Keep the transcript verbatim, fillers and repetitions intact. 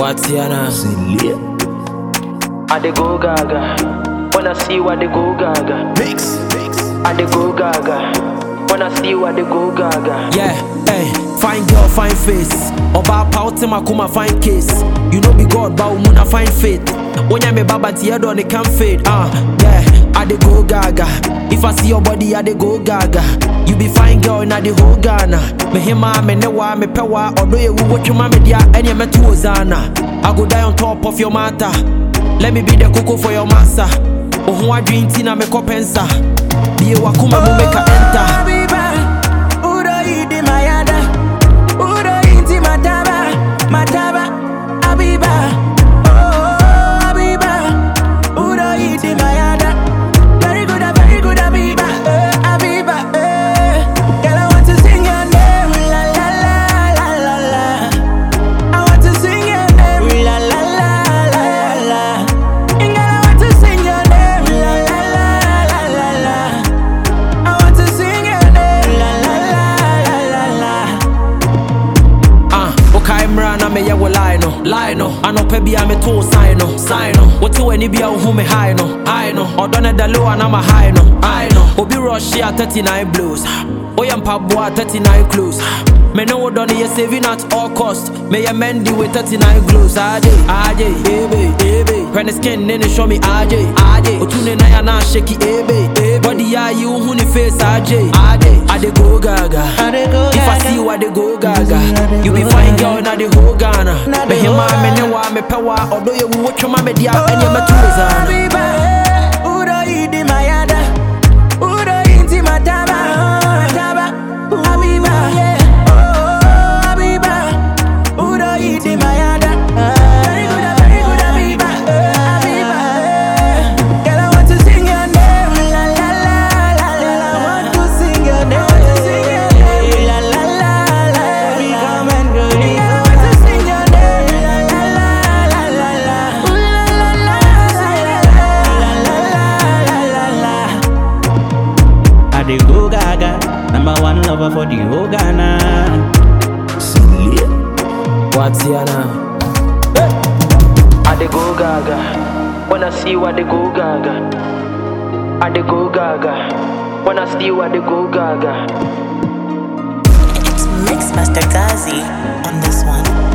Watiana, I dey go gaga. Wanna see what they go gaga. mix, mix. I dey go gaga. Wanna see what they go gaga. Yeah, hey, fine girl, fine face. Oba pauti makuma fine case. You know be God, but umuna fine faith. When you me baba tiedo on the can fade. Ah, uh, yeah, I dey go gaga. If I see your body, I dey go gaga. You be fine girl in the whole Ghana. Me hima, me newa, me pewa. Although you watch your mama dia, and you me to Ozana. I go die on top of your matter. Let me be the cocoa for your massa. Oh, who I drink tina me kopensa. Be a wakuma mu make a enter. Me ya wo lie no, lie no. Ano pe bia me to sign no, sign no. What to any bia who me high no, high no. Odone da low and I'm a high no, I know. Obi rush ya thirty-nine blues. Oyampa boy thirty-nine clues. Me know what done you saving at all cost. Me ya mendy with thirty-nine glues. Aje, aje, ebe, ebe. When the skin then show me aje, aje. Otune na ya na shaky ebe, ebe. Body ya you who ni face aje, aje. I dey go gaga. If I see you I dey go gaga. You be fine girl na the whole Ghana. Me hima me newa me pewa. Although you watch your mama dia and you me to Ozana. I dey go gaga, number one lover for the whole Ghana. Watiana, I dey go gaga. Wanna see what they go gaga. I dey go gaga. Wanna see what they go gaga. It's Mix Master Gazi on this one.